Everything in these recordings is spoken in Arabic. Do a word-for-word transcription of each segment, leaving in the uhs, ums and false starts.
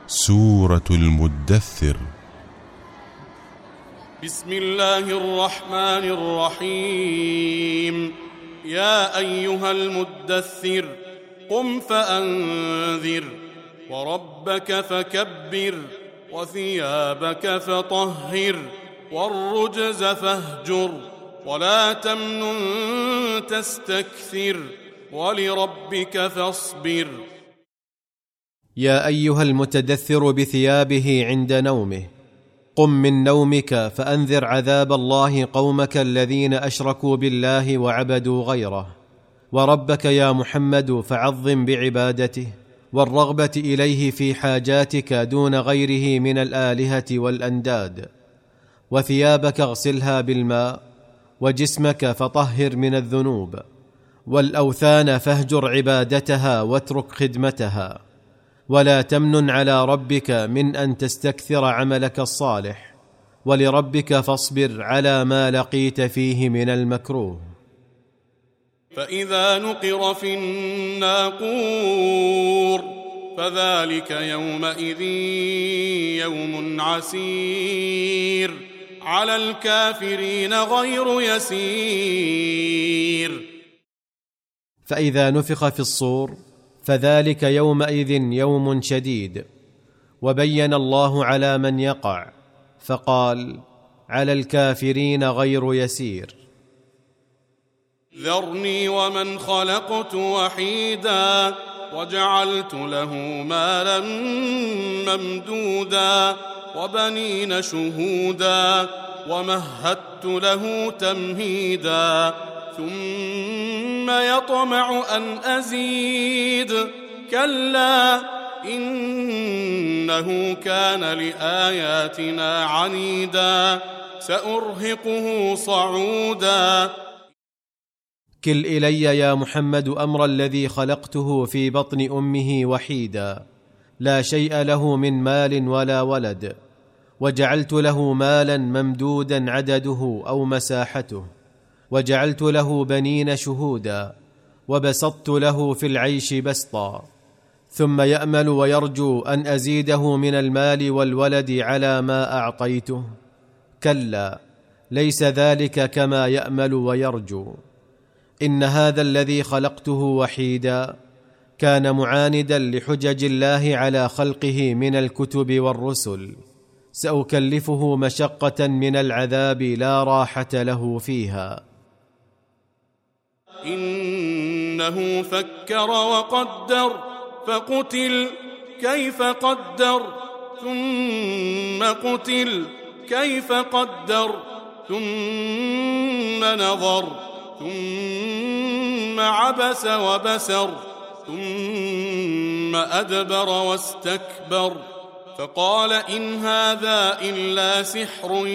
سورة المدثر. بسم الله الرحمن الرحيم. يا أيها المدثر قم فأنذر وربك فكبر وثيابك فطهر والرجز فاهجر ولا تمنن تستكثر ولربك فاصبر. يا أيها المتدثر بثيابه عند نومه، قم من نومك فأنذر عذاب الله قومك الذين أشركوا بالله وعبدوا غيره، وربك يا محمد فعظم بعبادته والرغبة إليه في حاجاتك دون غيره من الآلهة والأنداد، وثيابك اغسلها بالماء، وجسمك فطهر من الذنوب، والأوثان فاهجر عبادتها واترك خدمتها، ولا تمنن على ربك من أن تستكثر عملك الصالح، ولربك فاصبر على ما لقيت فيه من المكروه. فإذا نقر في الناقور فذلك يومئذ يوم عسير على الكافرين غير يسير. فإذا نفخ في الصور فذلك يومئذ يوم شديد، وبين الله على من يقع فقال على الكافرين غير يسير. ذرني ومن خلقت وحيدا وجعلت له مالا ممدودا وبنين شهودا ومهدت له تمهيدا ثم يطمع أن أزيد كلا إنه كان لآياتنا عنيدا سأرهقه صعودا. كل إلي يا محمد أمر الذي خلقته في بطن أمه وحيدا، لا شيء له من مال ولا ولد، وجعلت له مالا ممدودا عدده أو مساحته، وجعلت له بنين شهودا، وبسطت له في العيش بسطا، ثم يأمل ويرجو أن أزيده من المال والولد على ما أعطيته. كلا ليس ذلك كما يأمل ويرجو. إن هذا الذي خلقته وحيدا كان معاندا لحجج الله على خلقه من الكتب والرسل، سأكلفه مشقة من العذاب لا راحة له فيها. إنه فكر وقدر فقتل كيف قدر ثم قتل كيف قدر ثم نظر ثم عبس وبسر ثم أدبر واستكبر فقال إن هذا إلا سحر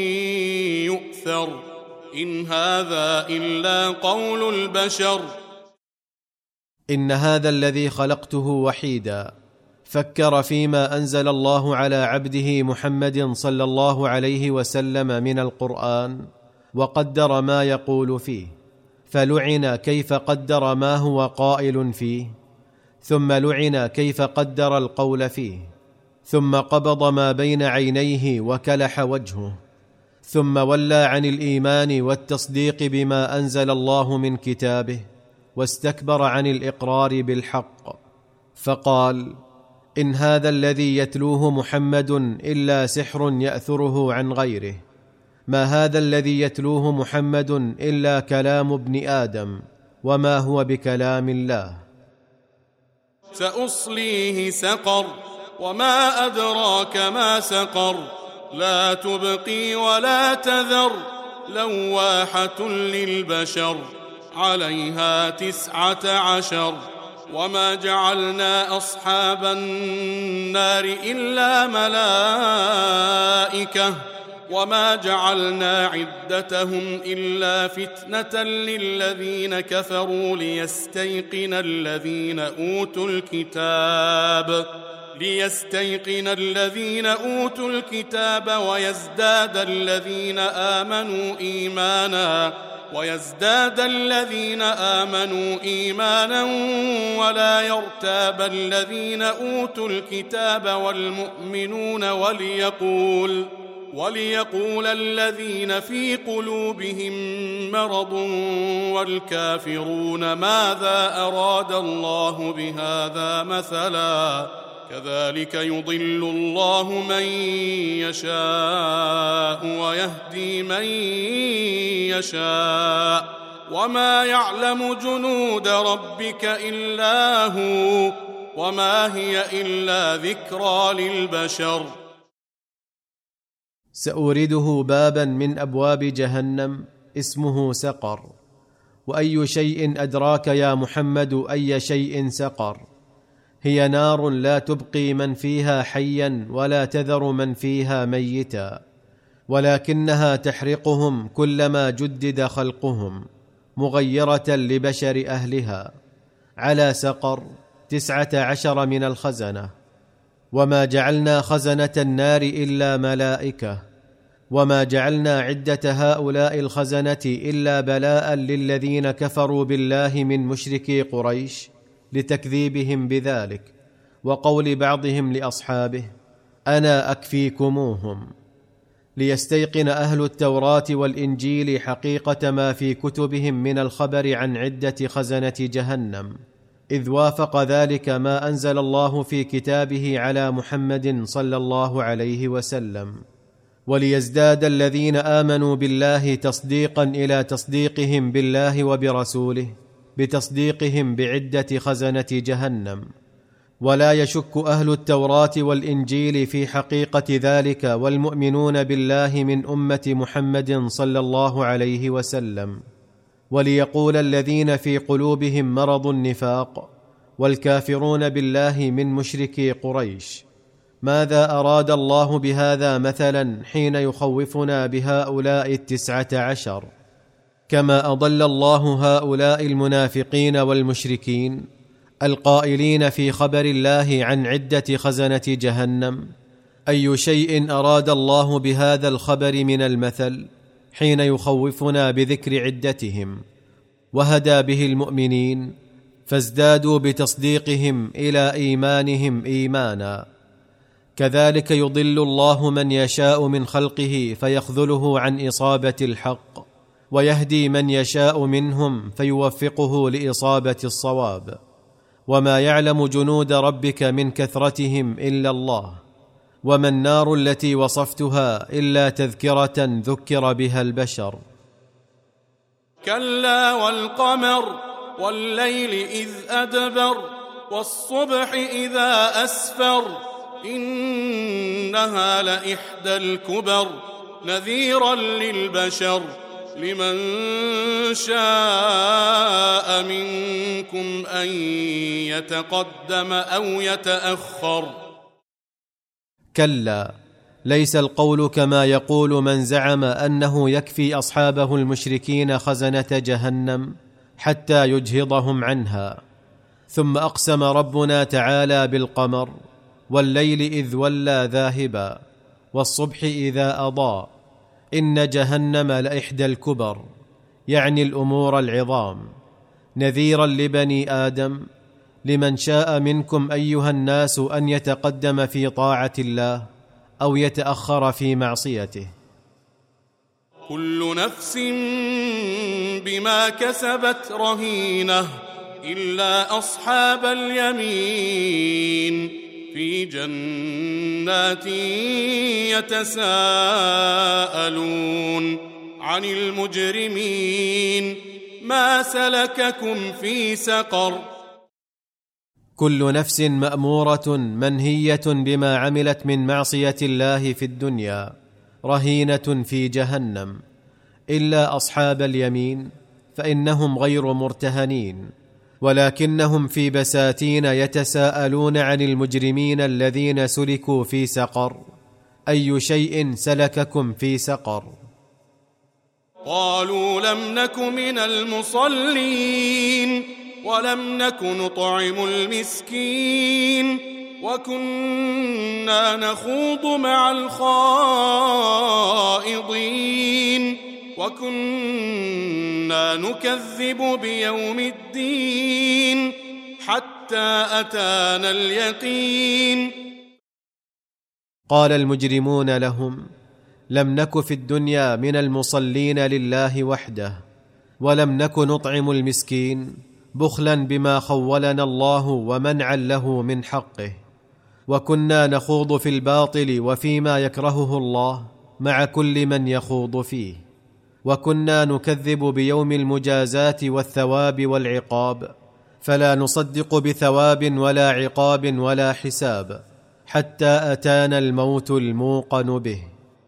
يؤثر إن هذا إلا قول البشر. إن هذا الذي خلقته وحيدا فكر فيما أنزل الله على عبده محمد صلى الله عليه وسلم من القرآن، وقدر ما يقول فيه، فلعن كيف قدر ما هو قائل فيه، ثم لعن كيف قدر القول فيه، ثم قبض ما بين عينيه وكلح وجهه، ثم ولى عن الإيمان والتصديق بما أنزل الله من كتابه، واستكبر عن الإقرار بالحق، فقال إن هذا الذي يتلوه محمد إلا سحر يأثره عن غيره، ما هذا الذي يتلوه محمد إلا كلام ابن آدم وما هو بكلام الله. سأصليه سقر وما أدراك ما سقر لا تبقي ولا تذر لواحة للبشر عليها تسعة عشر وما جعلنا أصحاب النار إلا ملائكة وما جعلنا عدتهم إلا فتنة للذين كفروا ليستيقن الذين أوتوا الكتاب ليستيقن الذين أوتوا الكتاب ويزداد الذين آمنوا إيمانا ويزداد الذين آمنوا إيمانا ولا يرتاب الذين أوتوا الكتاب والمؤمنون وليقول وليقول الذين في قلوبهم مرض والكافرون ماذا أراد الله بهذا مثلا كذلك يضل الله من يشاء ويهدي من يشاء وما يعلم جنود ربك إلا هو وما هي إلا ذكرى للبشر. سأورده بابا من أبواب جهنم اسمه سقر. وأي شيء أدراك يا محمد أي شيء سقر؟ هي نار لا تبقي من فيها حيا ولا تذر من فيها ميتا، ولكنها تحرقهم كلما جدد خلقهم، مغيرة لبشر أهلها. على سقر تسعة عشر من الخزنة. وما جعلنا خزنة النار إلا ملائكة، وما جعلنا عدة هؤلاء الخزنة إلا بلاء للذين كفروا بالله من مشركي قريش لتكذيبهم بذلك، وقول بعضهم لأصحابه أنا أكفيكموهم، ليستيقن أهل التوراة والإنجيل حقيقة ما في كتبهم من الخبر عن عدة خزنة جهنم، إذ وافق ذلك ما أنزل الله في كتابه على محمد صلى الله عليه وسلم. وليزداد الذين آمنوا بالله تصديقا إلى تصديقهم بالله وبرسوله بتصديقهم بعدة خزنة جهنم. ولا يشك أهل التوراة والإنجيل في حقيقة ذلك والمؤمنون بالله من أمة محمد صلى الله عليه وسلم. وليقول الذين في قلوبهم مرض النفاق والكافرون بالله من مشركي قريش ماذا أراد الله بهذا مثلا حين يخوفنا بهؤلاء التسعة عشر؟ كما أضل الله هؤلاء المنافقين والمشركين القائلين في خبر الله عن عدة خزنة جهنم. أي شيء أراد الله بهذا الخبر من المثل حين يخوفنا بذكر عدتهم؟ وهدى به المؤمنين فازدادوا بتصديقهم إلى إيمانهم إيمانا. كذلك يضل الله من يشاء من خلقه فيخذله عن إصابة الحق، ويهدي من يشاء منهم فيوفقه لإصابة الصواب. وما يعلم جنود ربك من كثرتهم إلا الله. وما النار التي وصفتها إلا تذكرة ذكر بها البشر. كلا والقمر والليل إذ أدبر والصبح إذا أسفر إنها لإحدى الكبر نذيرا للبشر لمن شاء منكم أن يتقدم أو يتأخر. كلا، ليس القول كما يقول من زعم أنه يكفي أصحابه المشركين خزنة جهنم حتى يجهضهم عنها. ثم أقسم ربنا تعالى بالقمر والليل إذ ولى ذاهبا والصبح إذا أضاء إن جهنم لإحدى الكبر، يعني الأمور العظام، نذيرا لبني آدم لمن شاء منكم أيها الناس أن يتقدم في طاعة الله أو يتأخر في معصيته. كل نفس بما كسبت رهينة إلا أصحاب اليمين في جنات يتساءلون عن المجرمين ما سلككم في سقر. كل نفس مأمورة منهية بما عملت من معصية الله في الدنيا رهينة في جهنم إلا أصحاب اليمين فإنهم غير مرتهنين، ولكنهم في بساتين يتساءلون عن المجرمين الذين سلكوا في سقر. أي شيء سلككم في سقر؟ قالوا لم نك من المصلين ولم نك نطعم المسكين وكنا نخوض مع الخائضين وكنا نكذب بيوم الدين حتى أتانا اليقين. قال المجرمون لهم: لم نك في الدنيا من المصلين لله وحده، ولم نك نطعم المسكين، بخلا بما خولنا الله ومنعا له من حقه، وكنا نخوض في الباطل وفيما يكرهه الله مع كل من يخوض فيه، وكنا نكذب بيوم المجازات والثواب والعقاب، فلا نصدق بثواب ولا عقاب ولا حساب حتى أتانا الموت الموقن به.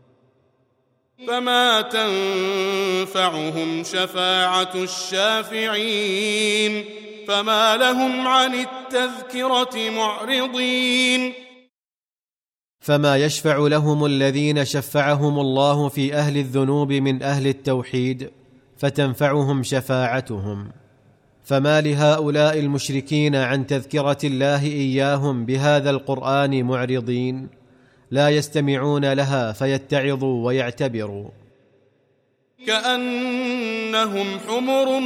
فما تنفعهم شفاعة الشافعين فما لهم عن التذكرة معرضين. فما يشفع لهم الذين شفعهم الله في أهل الذنوب من أهل التوحيد فتنفعهم شفاعتهم، فما لهؤلاء المشركين عن تذكرة الله إياهم بهذا القرآن معرضين، لا يستمعون لها فيتعظوا ويعتبروا. كأنهم حمر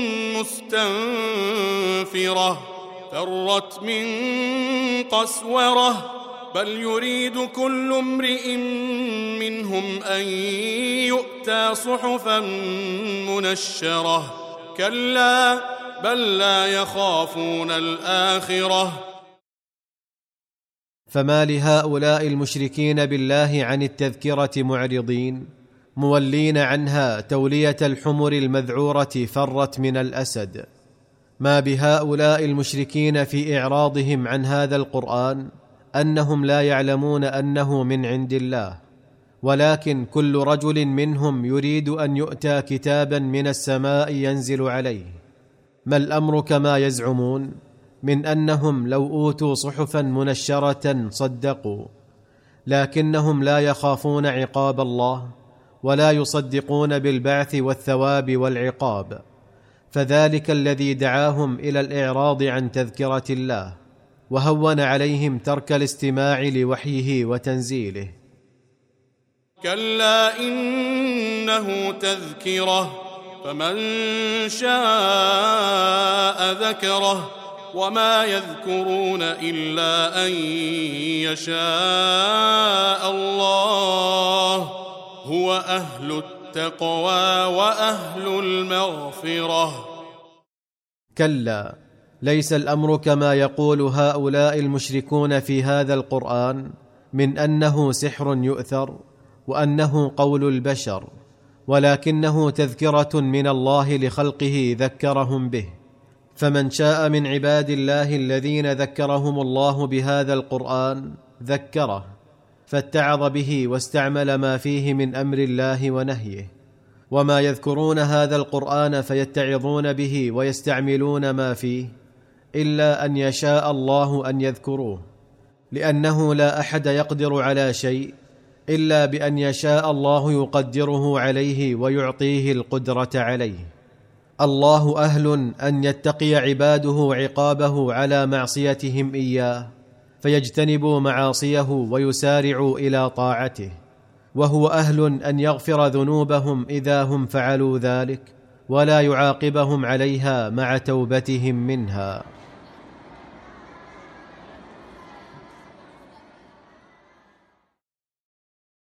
مستنفرة فرت من قسورة بل يريد كل امرئ منهم أن يؤتى صحفا منشرة كلا بل لا يخافون الآخرة. فما لهؤلاء المشركين بالله عن التذكرة معرضين، مولين عنها تولية الحمر المذعورة فرت من الأسد. ما بهؤلاء المشركين في إعراضهم عن هذا القرآن أنهم لا يعلمون أنه من عند الله، ولكن كل رجل منهم يريد أن يؤتى كتابا من السماء ينزل عليه. ما الأمر كما يزعمون من أنهم لو أوتوا صحفا منشرة صدقوا، لكنهم لا يخافون عقاب الله ولا يصدقون بالبعث والثواب والعقاب، فذلك الذي دعاهم إلى الإعراض عن تذكرة الله وهون عليهم ترك الاستماع لوحيه وتنزيله. كلا إنه تذكرة فمن شاء ذكره وما يذكرون إلا أن يشاء الله هو أهل التقوى وأهل المغفرة. كلا، ليس الأمر كما يقول هؤلاء المشركون في هذا القرآن من أنه سحر يؤثر وأنه قول البشر، ولكنه تذكرة من الله لخلقه ذكرهم به. فمن شاء من عباد الله الذين ذكرهم الله بهذا القرآن ذكره، فاتعظ به واستعمل ما فيه من أمر الله ونهيه. وما يذكرون هذا القرآن فيتعظون به ويستعملون ما فيه إلا أن يشاء الله أن يذكروه، لأنه لا أحد يقدر على شيء إلا بأن يشاء الله يقدره عليه ويعطيه القدرة عليه. الله أهل أن يتقي عباده عقابه على معصيتهم إياه فيجتنبوا معاصيه ويسارعوا إلى طاعته، وهو أهل أن يغفر ذنوبهم إذا هم فعلوا ذلك ولا يعاقبهم عليها مع توبتهم منها.